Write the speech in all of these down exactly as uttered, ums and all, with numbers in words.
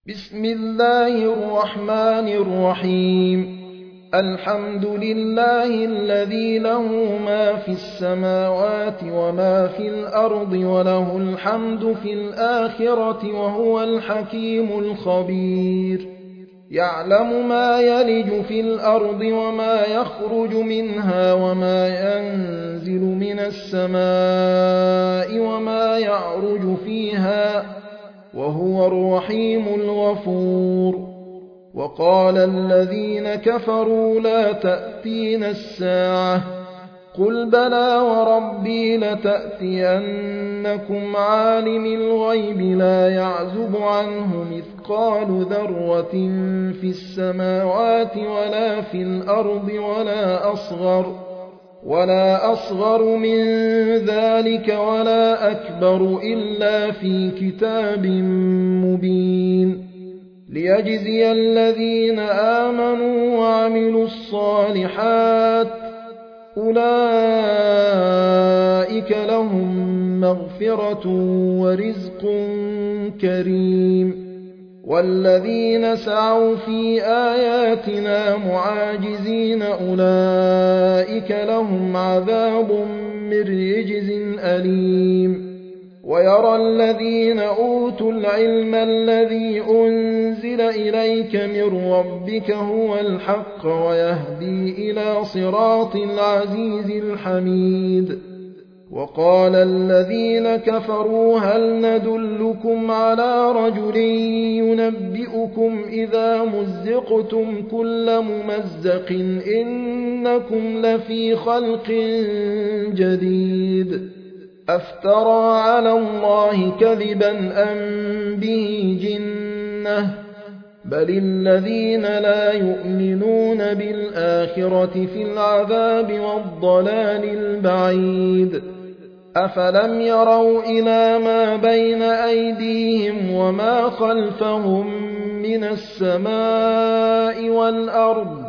بسم الله الرحمن الرحيم. الحمد لله الذي له ما في السماوات وما في الأرض وله الحمد في الآخرة وهو الحكيم الخبير. يعلم ما يلج في الأرض وما يخرج منها وما ينزل من السماء وما يعرج فيها وهو الرحيم الغفور. وقال الذين كفروا لا تأتينا الساعة قل بلى وربي لتأتينكم عالم الغيب لا يعزب عنه مثقال ذرة في السماوات ولا في الأرض ولا أصغر ولا أصغر من ذلك ولا أكبر إلا في كتاب مبين ليجزي الذين آمنوا وعملوا الصالحات أولئك لهم مغفرة ورزق كريم. والذين سعوا في آياتنا معاجزين أولئك لهم عذاب من رجز أليم. ويرى الذين أوتوا العلم الذي أنزل إليك من ربك هو الحق ويهدي إلى صراط العزيز الحميد. وقال الذين كفروا هل ندلكم على رجل ينبئكم إذا مزقتم كل ممزق إنكم لفي خلق جديد أفترى على الله كذبا أم به جنة بل الذين لا يؤمنون بالآخرة في العذاب والضلال البعيد. أفلم يروا إلى ما بين أيديهم وما خلفهم من السماء والأرض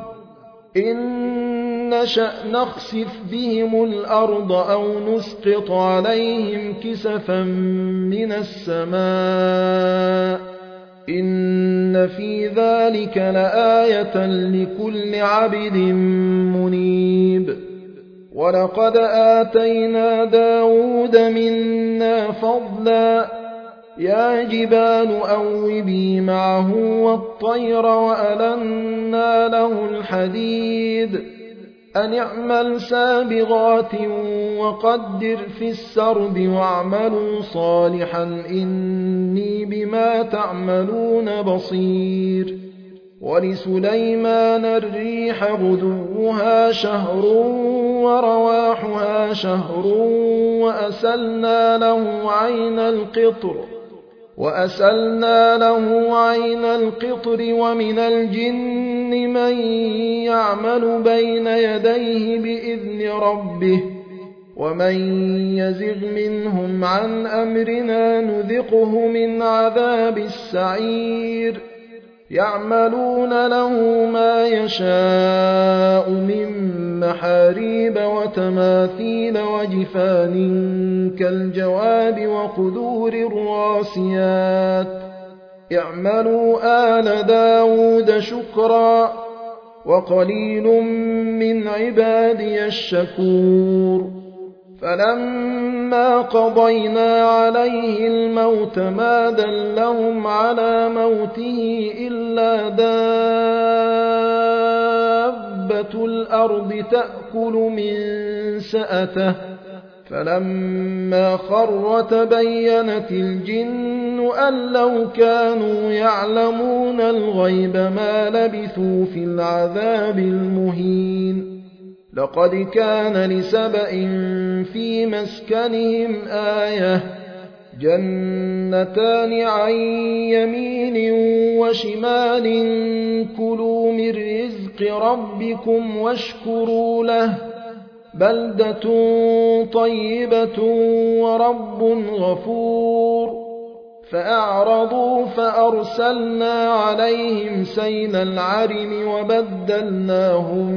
إن نشأ نخسف بهم الأرض أو نسقط عليهم كسفا من السماء إن في ذلك لآية لكل عبد منيب. ولقد آتينا داود منا فضلا يا جبال أوبي معه والطير وألنا له الحديد أن اعمل سابغات وقدر في السرد واعملوا صالحا إني بما تعملون بصير. ولسليمان الريح غدوها شهر ورواحها شهر وأسلنا له عين القطر وأسلنا له عين القطر ومن الجن من يعمل بين يديه بإذن ربه ومن يزغ منهم عن أمرنا نذقه من عذاب السعير. يعملون له ما يشاء من محاريب وتماثيل وجفان كالجواب وقدور الراسيات اعملوا آل داود شكرا وقليل من عبادي الشكور. فلما قضينا عليه الموت ما دلهم على موته إلا دابة الأرض تأكل من سأته فلما خر تبينت الجن أن لو كانوا يعلمون الغيب ما لبثوا في العذاب المهين. لقد كان لسبإ في مسكنهم آية جنتان عن يمين وشمال كلوا من رزق ربكم واشكروا له بلدة طيبة ورب غفور. فأعرضوا فأرسلنا عليهم سيل العرم وبدلناهم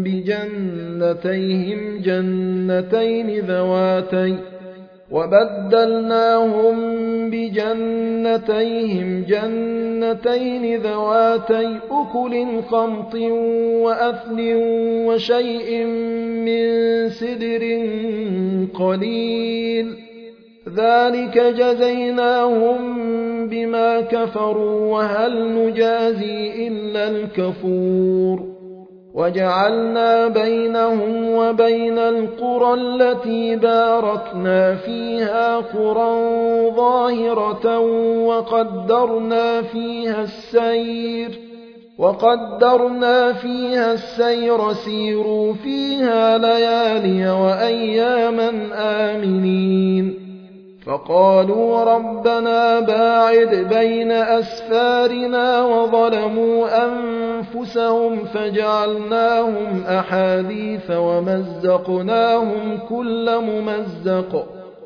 بجنتيهم جنتين ذواتي وبدلناهم بجنتيهم جنتين ذواتي أكل خمط وأثل وشيء من سدر قليل ذلك جزيناهم بما كفروا وهل نجازي إلا الكفور وجعلنا بينهم وبين القرى التي باركنا فيها قرى ظاهرة وقدرنا فيها السير وقدرنا فيها السير سيروا فيها ليالي وأياما آمنين فقالوا ربنا باعد بين أسفارنا وظلموا أنفسهم فجعلناهم أحاديث ومزقناهم كل ممزق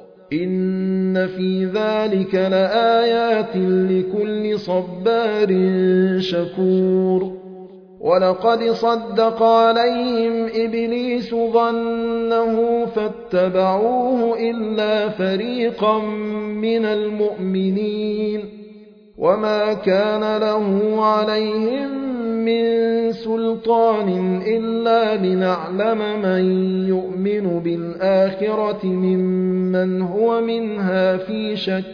إن في ذلك لآيات لكل صبار شكور ولقد صدق عليهم إبليس ظنه فاتبعوه إلا فريقا من المؤمنين وما كان له عليهم من سلطان إلا لنعلم من يؤمن بالآخرة ممن هو منها في شك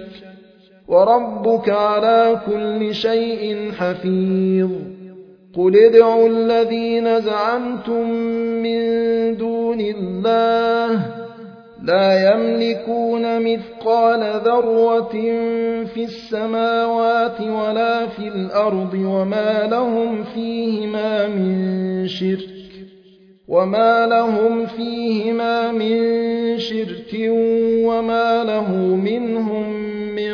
وربك على كل شيء حفيظ قل ادعوا الذين زعمتم من دون الله لا يملكون مثقال ذرة في السماوات ولا في الأرض وما لهم فيهما من شرك وما لهم فيهما من شرك وما له منهم من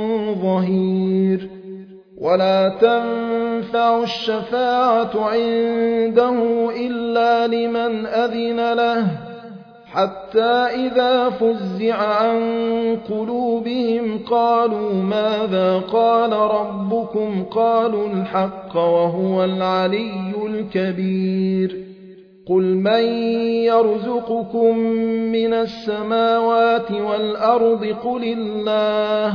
ظهير ولا تنفع الشفاعة عنده إلا لمن أذن له حتى إذا فزع عن قلوبهم قالوا ماذا قال ربكم قالوا الحق وهو العلي الكبير قل من يرزقكم من السماوات والأرض قل الله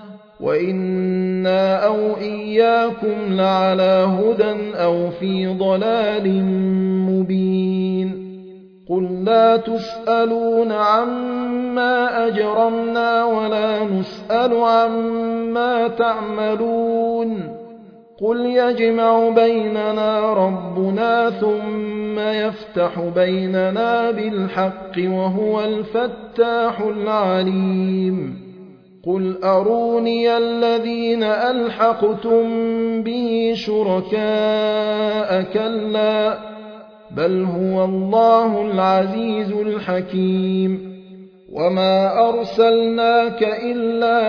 وإنا أو إياكم لعلى هدى أو في ضلال مبين قل لا تسألون عما أجرمنا ولا نسأل عما تعملون قل يجمع بيننا ربنا ثم يفتح بيننا بالحق وهو الفتاح العليم قل أروني الذين ألحقتم به شركاء كلا بل هو الله العزيز الحكيم وما أرسلناك إلا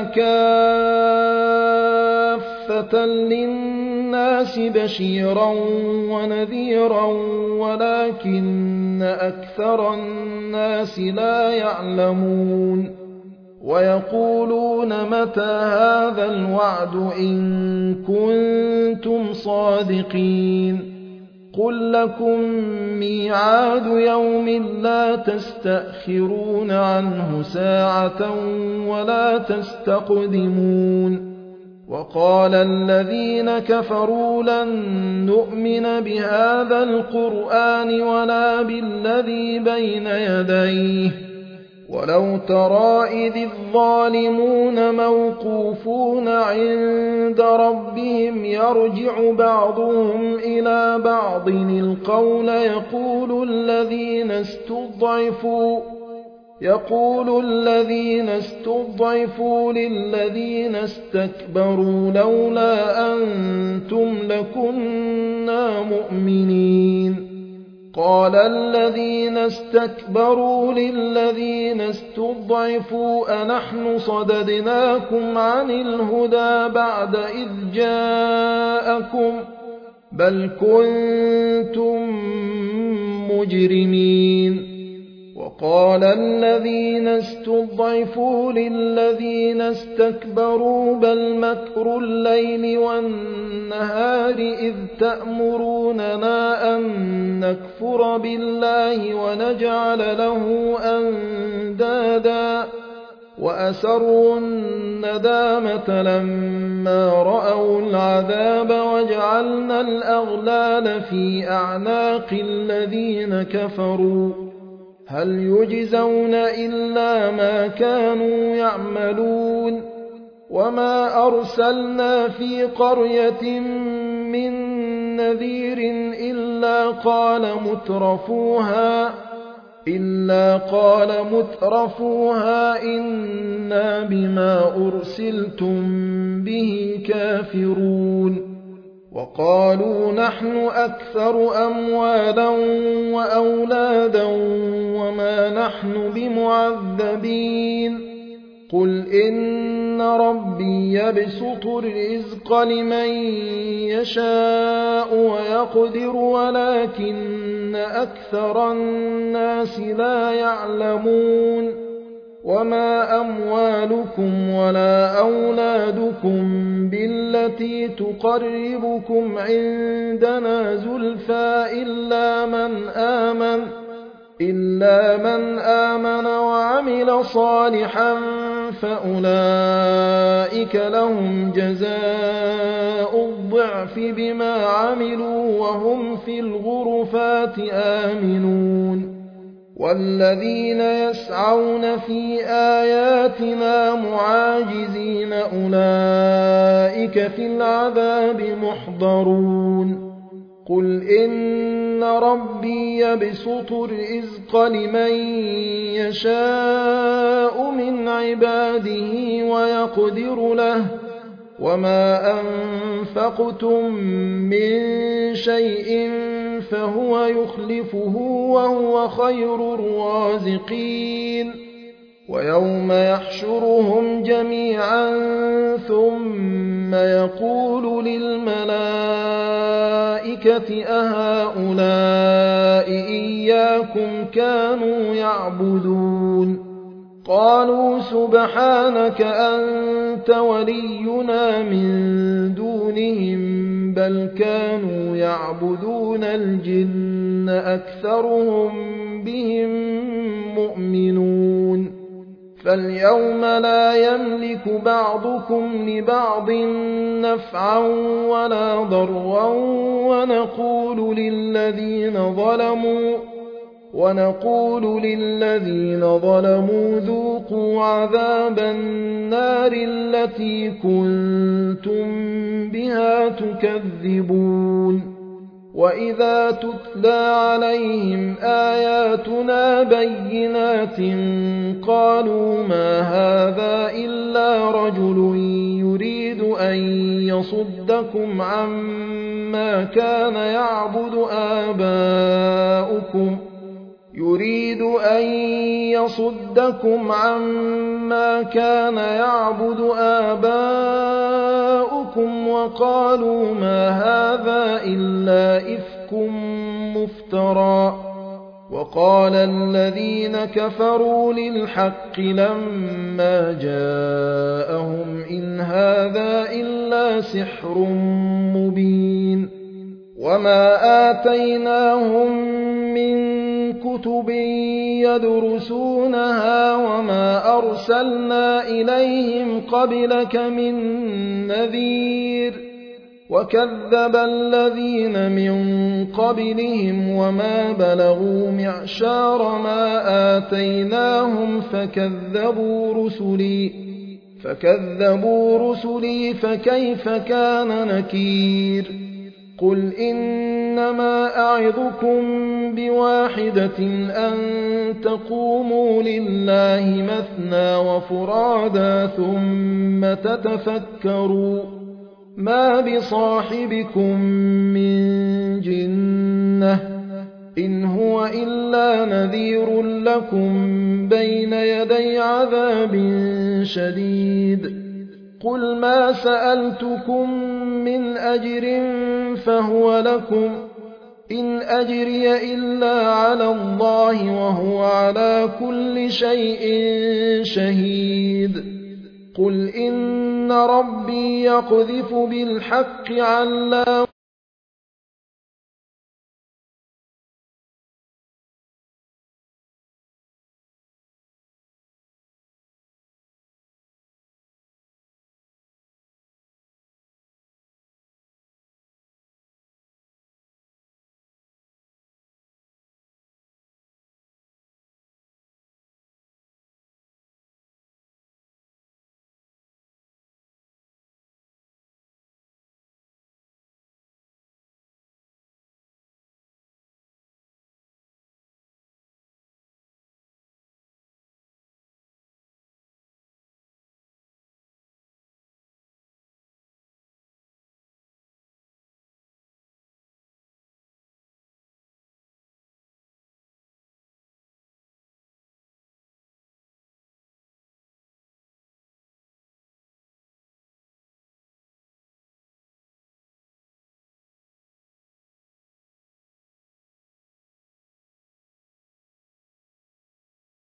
كافة للناس بشيرا ونذيرا ولكن أكثر الناس لا يعلمون ويقولون متى هذا الوعد إن كنتم صادقين قل لكم ميعاد يوم لا تستأخرون عنه ساعة ولا تستقدمون وقال الذين كفروا لن نؤمن بهذا القرآن ولا بالذي بين يديه ولو ترى إذ الظالمون موقوفون عند ربهم يرجع بعضهم إلى بعض القول يقول الذين استضعفوا يقول الذين استضعفوا للذين استكبروا لولا أنتم لكنا مؤمنين قال الذين استكبروا للذين استضعفوا أنحن صددناكم عن الهدى بعد إذ جاءكم بل كنتم مجرمين وقال الذين استضعفوا للذين استكبروا بل مكر الليل والنهار إذ تأمروننا أن نكفر بالله ونجعل له أندادا وأسروا الندامة لما رأوا العذاب وجعلنا الأغلال في أعناق الذين كفروا هل يجزون إلا ما كانوا يعملون وما أرسلنا في قرية من نذير إلا قال مترفوها إلا قال مترفوها إنا بما أرسلتم به كافرون وقالوا نحن أكثر أموالا وأولادا وما نحن بمعذبين قل إن ربي يبسط الرزق لمن يشاء ويقدر ولكن أكثر الناس لا يعلمون وما أموالكم ولا أولادكم بالتي تقربكم عندنا زلفى إلا من آمن إلا من آمن وعمل صالحا فأولئك لهم جزاء الضعف بما عملوا وهم في الغرفات آمنون والذين يسعون في آياتنا معاجزين أولئك في العذاب محضرون قل إن ربي يبسط الرزق لمن يشاء من عباده ويقدر له وما أنفقتم من شيء فهو يخلفه وهو خير الرازقين ويوم يحشرهم جميعا ثم يقول للملائكة أهؤلاء إياكم كانوا يعبدون قالوا سبحانك أنت ولينا من دونهم بل كانوا يعبدون الجن أكثرهم بهم مؤمنون فاليوم لا يملك بعضكم لبعض نفعا ولا ضرا ونقول للذين ظلموا ونقول للذين ظلموا ذوقوا عذاب النار التي كنتم بها تكذبون وإذا تتلى عليهم آياتنا بينات قالوا ما هذا إلا رجل يريد أن يصدكم عما كان يعبد آباؤكم يريد أن يصدكم عما كان يعبد آباؤكم وقالوا ما هذا إلا إفك مفترى وقال الذين كفروا للحق لما جاءهم إن هذا إلا سحر مبين وما آتيناهم من كتب يدرسونها وما أرسلنا إليهم قبلك من نذير وكذب الذين من قبلهم وما بلغوا معشار ما آتيناهم فكذبوا رسلي فكذبوا رسلي فكيف كان نكير قل إنما أعظكم بواحدة أن تقوموا لله مثنى وفرادا ثم تتفكروا ما بصاحبكم من جنة إن هو إلا نذير لكم بين يدي عذاب شديد قل ما سألتكم من أجر فهو لكم إن أجري إلا على الله وهو على كل شيء شهيد قل إن ربي يقذف بالحق علام